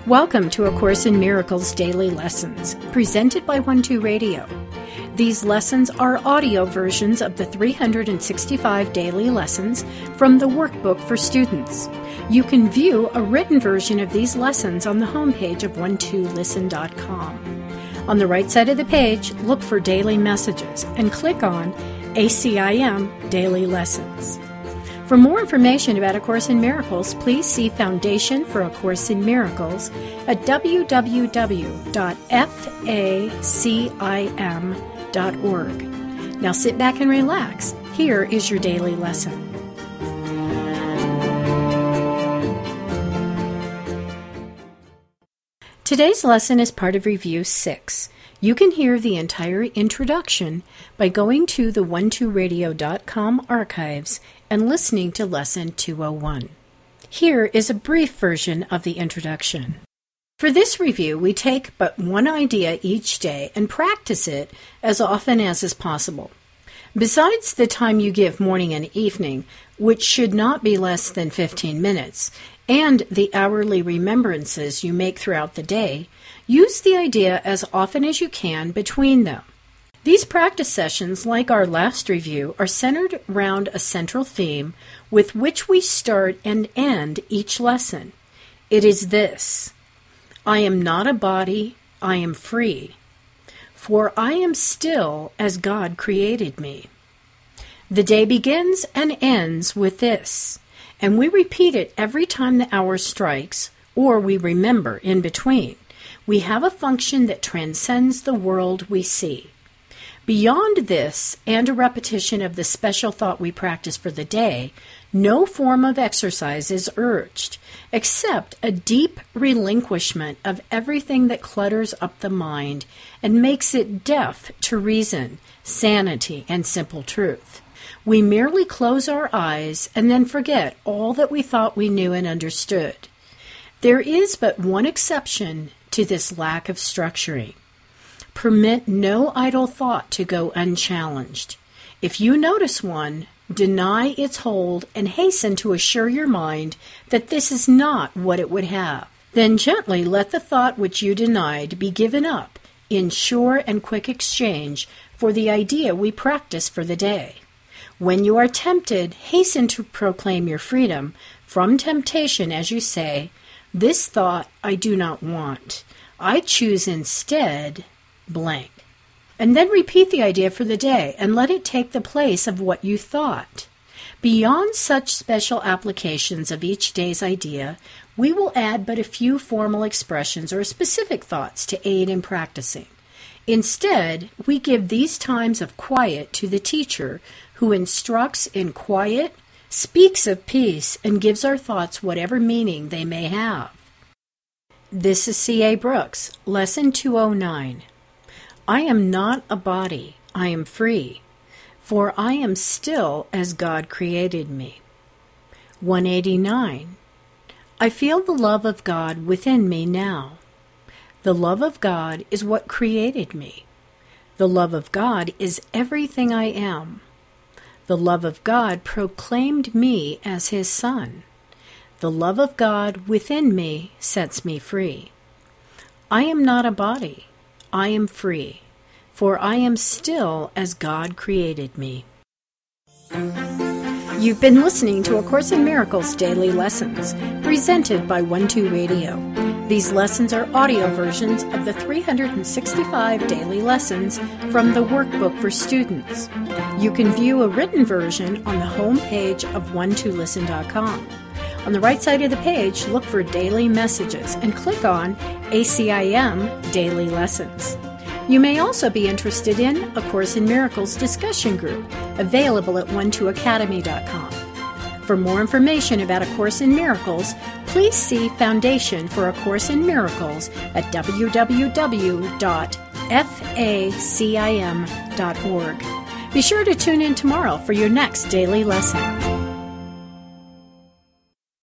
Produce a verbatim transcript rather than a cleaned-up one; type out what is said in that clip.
Welcome to A Course in Miracles Daily Lessons, presented by One Two Radio. These lessons are audio versions of the three hundred sixty-five daily lessons from the workbook for students. You can view a written version of these lessons on the homepage of one two listen dot com. On the right side of the page, look for Daily Messages and click on A C I M Daily Lessons. For more information about A Course in Miracles, please see Foundation for A Course in Miracles at w w w dot facim dot org. Now sit back and relax. Here is your daily lesson. Today's lesson is part of Review six. You can hear the entire introduction by going to the one two radio dot com archives and listening to Lesson two oh one. Here is a brief version of the introduction. For this review, we take but one idea each day and practice it as often as is possible. Besides the time you give morning and evening, which should not be less than fifteen minutes, and the hourly remembrances you make throughout the day, use the idea as often as you can between them. These practice sessions, like our last review, are centered around a central theme with which we start and end each lesson. It is this: I am not a body, I am free, for I am still as God created me. The day begins and ends with this, and we repeat it every time the hour strikes, or we remember in between. We have a function that transcends the world we see. Beyond this, and a repetition of the special thought we practice for the day, no form of exercise is urged, except a deep relinquishment of everything that clutters up the mind and makes it deaf to reason, sanity, and simple truth. We merely close our eyes and then forget all that we thought we knew and understood. There is but one exception to this lack of structuring. Permit no idle thought to go unchallenged. If you notice one, deny its hold and hasten to assure your mind that this is not what it would have. Then gently let the thought which you denied be given up in sure and quick exchange for the idea we practice for the day. When you are tempted, hasten to proclaim your freedom from temptation as you say, "This thought I do not want. I choose instead blank." And then repeat the idea for the day and let it take the place of what you thought. Beyond such special applications of each day's idea, we will add but a few formal expressions or specific thoughts to aid in practicing. Instead, we give these times of quiet to the teacher who instructs in quiet, speaks of peace, and gives our thoughts whatever meaning they may have. This is C A Brooks, Lesson two oh nine. I am not a body, I am free, for I am still as God created me. one eighty-nine. I feel the love of God within me now. The love of God is what created me. The love of God is everything I am. The love of God proclaimed me as His Son. The love of God within me sets me free. I am not a body, I am free, for I am still as God created me. You've been listening to A Course in Miracles Daily Lessons, presented by One Two Radio. These lessons are audio versions of the three hundred sixty-five daily lessons from the workbook for students. You can view a written version on the home page of one two listen dot com. On the right side of the page, look for Daily Messages and click on A C I M Daily Lessons. You may also be interested in A Course in Miracles discussion group, available at one two academy dot com. For more information about A Course in Miracles, please see Foundation for A Course in Miracles at w w w dot facim dot org. Be sure to tune in tomorrow for your next daily lesson.